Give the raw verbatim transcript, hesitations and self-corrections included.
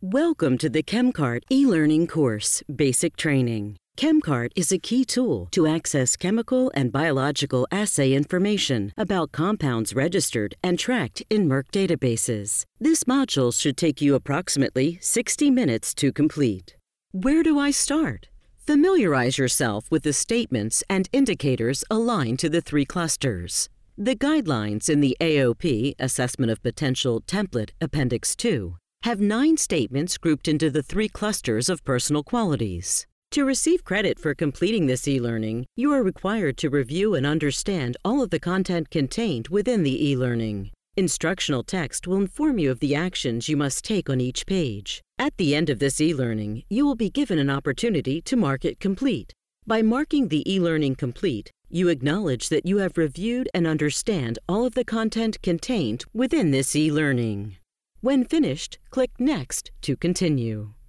Welcome to the ChemCart e-learning course, Basic Training. ChemCart is a key tool to access chemical and biological assay information about compounds registered and tracked in Merck databases. This module should take you approximately sixty minutes to complete. Where do I start? Familiarize yourself with the statements and indicators aligned to the three clusters. The guidelines in the A O P, Assessment of Potential Template, Appendix two, have nine statements grouped into the three clusters of personal qualities. To receive credit for completing this e-learning, you are required to review and understand all of the content contained within the e-learning. Instructional text will inform you of the actions you must take on each page. At the end of this e-learning, you will be given an opportunity to mark it complete. By marking the e-learning complete, you acknowledge that you have reviewed and understand all of the content contained within this e-learning. When finished, click Next to continue.